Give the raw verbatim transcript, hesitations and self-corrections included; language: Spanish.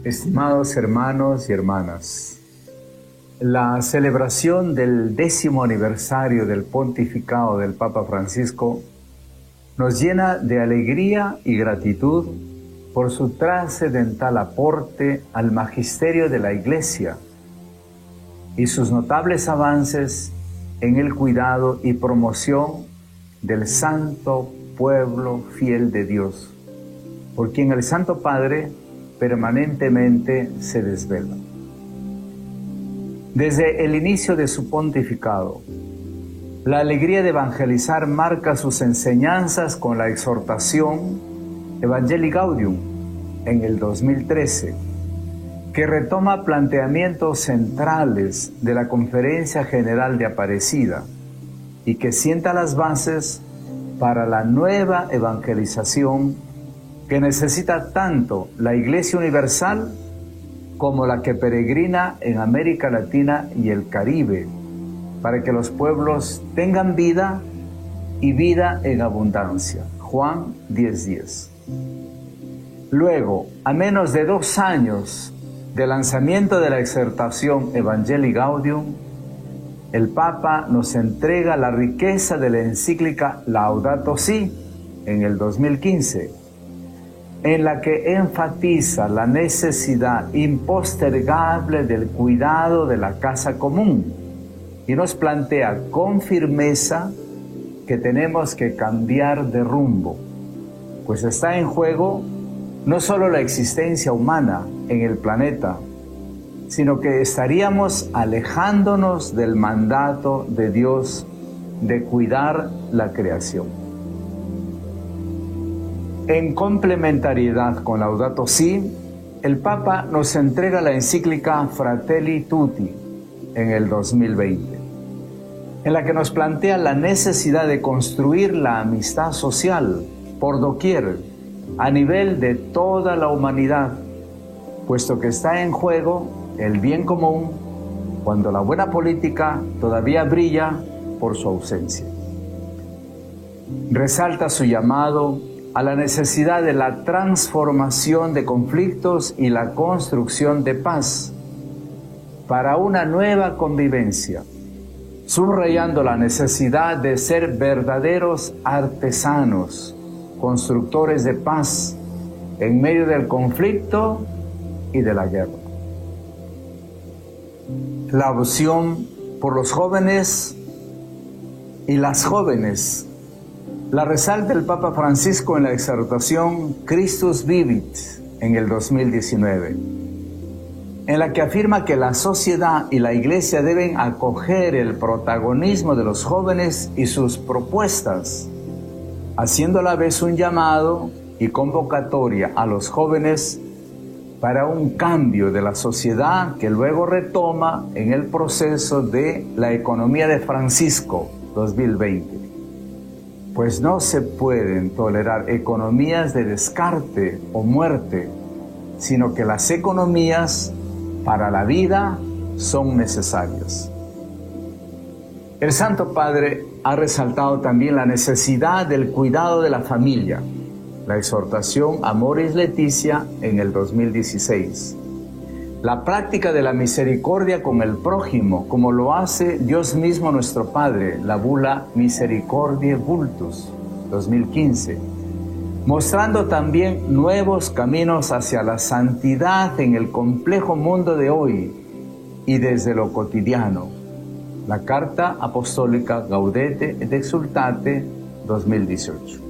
Estimados hermanos y hermanas, la celebración del décimo aniversario del pontificado del Papa Francisco nos llena de alegría y gratitud por su trascendental aporte al magisterio de la Iglesia y sus notables avances en el cuidado y promoción del santo pueblo fiel de Dios, por quien el Santo Padre permanentemente se desvela. Desde el inicio de su pontificado, la alegría de evangelizar marca sus enseñanzas con la exhortación Evangelii Gaudium en el dos mil trece, que retoma planteamientos centrales de la Conferencia General de Aparecida y que sienta las bases para la nueva evangelización que necesita tanto la Iglesia Universal como la que peregrina en América Latina y el Caribe, para que los pueblos tengan vida y vida en abundancia. Juan diez diez. Luego, a menos de dos años del lanzamiento de la exhortación Evangelii Gaudium, el Papa nos entrega la riqueza de la encíclica Laudato Si en el dos mil quince, en la que enfatiza la necesidad impostergable del cuidado de la casa común y nos plantea con firmeza que tenemos que cambiar de rumbo, pues está en juego no solo la existencia humana en el planeta, sino que estaríamos alejándonos del mandato de Dios de cuidar la creación. En complementariedad con Laudato Si, el Papa nos entrega la encíclica Fratelli Tutti en el dos mil veinte, en la que nos plantea la necesidad de construir la amistad social por doquier, a nivel de toda la humanidad, puesto que está en juego el bien común cuando la buena política todavía brilla por su ausencia. Resalta su llamado a la necesidad de la transformación de conflictos y la construcción de paz para una nueva convivencia, subrayando la necesidad de ser verdaderos artesanos, constructores de paz en medio del conflicto y de la guerra. La opción por los jóvenes y las jóvenes la resalta el Papa Francisco en la exhortación Christus Vivit en el dos mil diecinueve, en la que afirma que la sociedad y la Iglesia deben acoger el protagonismo de los jóvenes y sus propuestas, haciendo a la vez un llamado y convocatoria a los jóvenes para un cambio de la sociedad que luego retoma en el proceso de la economía de Francisco dos mil veinte. Pues no se pueden tolerar economías de descarte o muerte, sino que las economías para la vida son necesarias. El Santo Padre ha resaltado también la necesidad del cuidado de la familia, la exhortación Amoris Laetitia en el dos mil dieciséis. La práctica de la misericordia con el prójimo, como lo hace Dios mismo nuestro Padre, la bula Misericordiae Vultus, dos mil quince, mostrando también nuevos caminos hacia la santidad en el complejo mundo de hoy y desde lo cotidiano. La Carta Apostólica Gaudete et Exsultate, dos mil dieciocho.